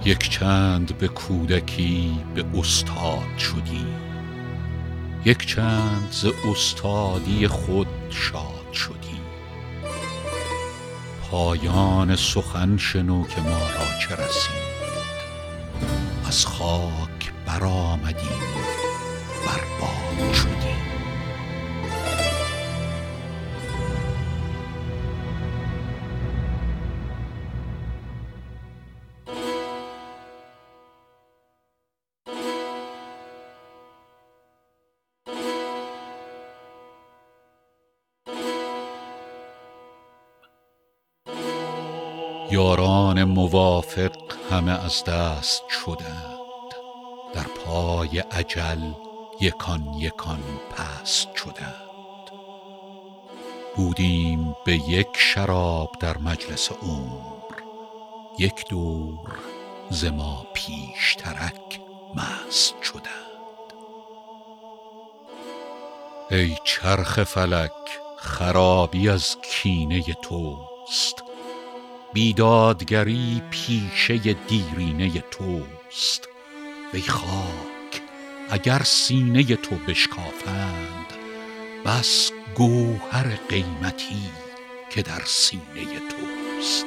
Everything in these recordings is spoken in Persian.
یک چند به کودکی به استاد شدی، یک چند ز استادی خود شاد شدی. پایان سخن شنو که ما را چه رسید، از خاک برآمدیم و بر باد شدیم. یاران موافق همه از دست شدند، در پای اجل یکان یکان پست شدند. بودیم به یک شراب در مجلس عمر، یک دور ز ما پیشترک مست شدند. ای چرخ فلک خرابی از کینه توست، بیدادگری پیشه دیرینه توست. وی خاک اگر سینه تو بشکافند، بس گوهر قیمتی که در سینه توست.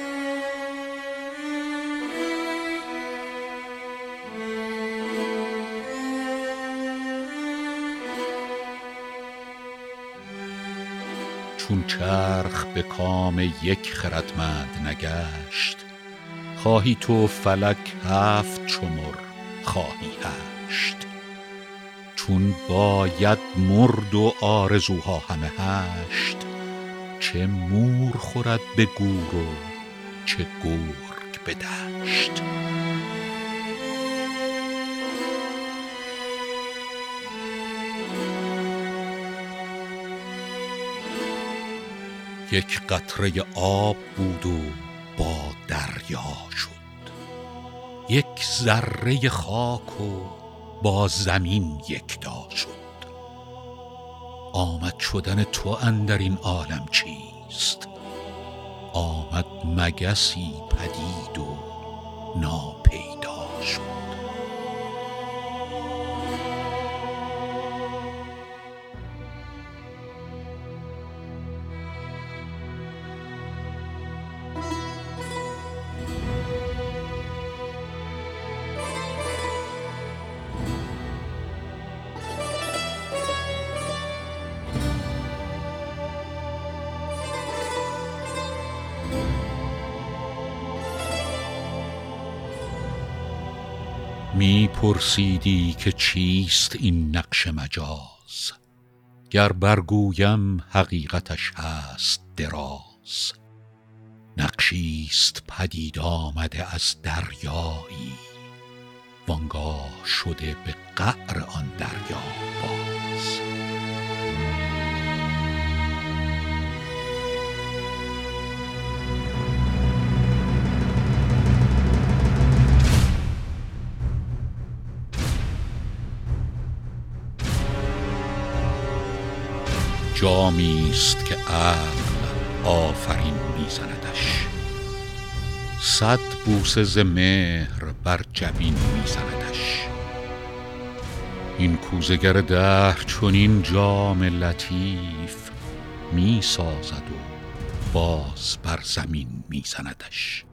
چون چرخ به کام یک خردمند نگشت، خواهی تو فلک 7 شمر خواهی 8. چون باید مرد و آرزوها همه 8، چه مور خورد به گور و چه گرگ به دشت. یک قطره آب بود و با دریا شد، یک ذره خاک و با زمین یکتا شد. آمد شدن تو اندر این عالم چیست؟ آمد مگسی پدید و ناپیدا شد. می پرسیدی که چیست این نقش مجاز، گر برگویم حقیقتش هست دراز. نقشیست پدید آمده از دریایی، وانگاه شده به قعر آن دریا باز. جامیست که عقل آفرین میزندش، 100 بوسه ز مهر بر جبین میزندش. این کوزه گر دهر چنین جام لطیف میسازد و باز بر زمین میزندش.